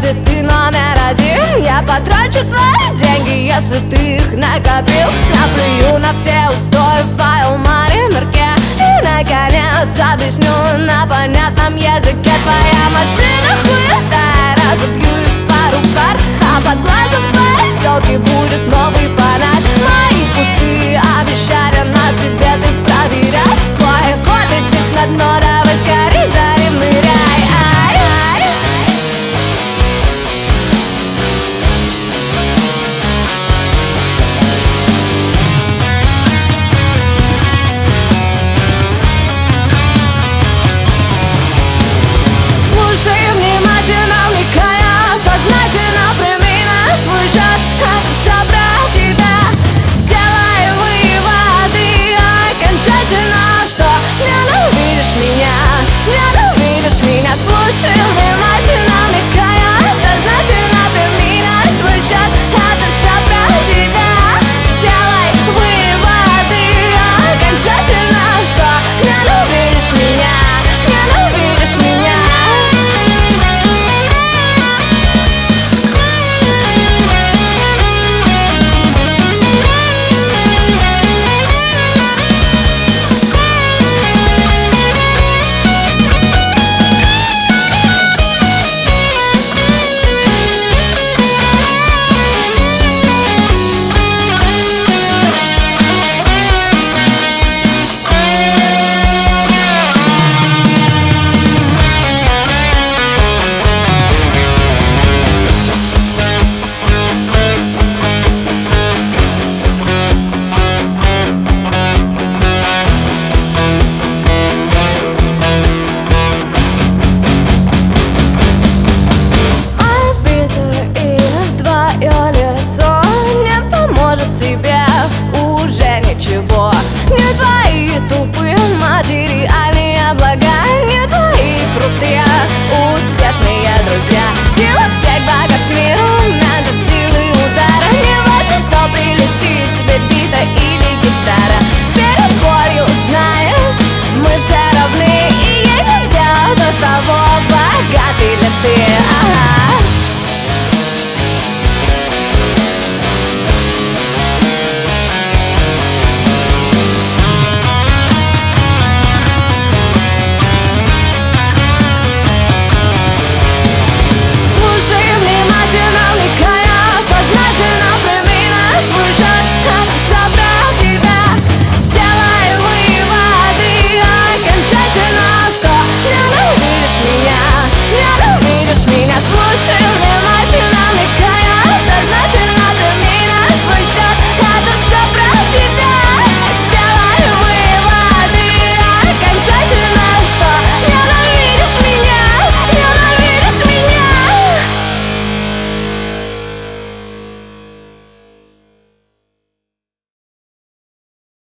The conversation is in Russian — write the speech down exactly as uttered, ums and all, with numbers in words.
Если ты номер один, я потрачу твои деньги. Если ты их накопил, наплюю на все устои в твоем мире. И, наконец, объясню на понятном языке. Твоя машина хуета, разобью их пару пар, а под глазом твоей тёлки будет новый фонарь. Мои пустые обещания на себе ты проверяй. Твой ход летит на дно, давай скорее.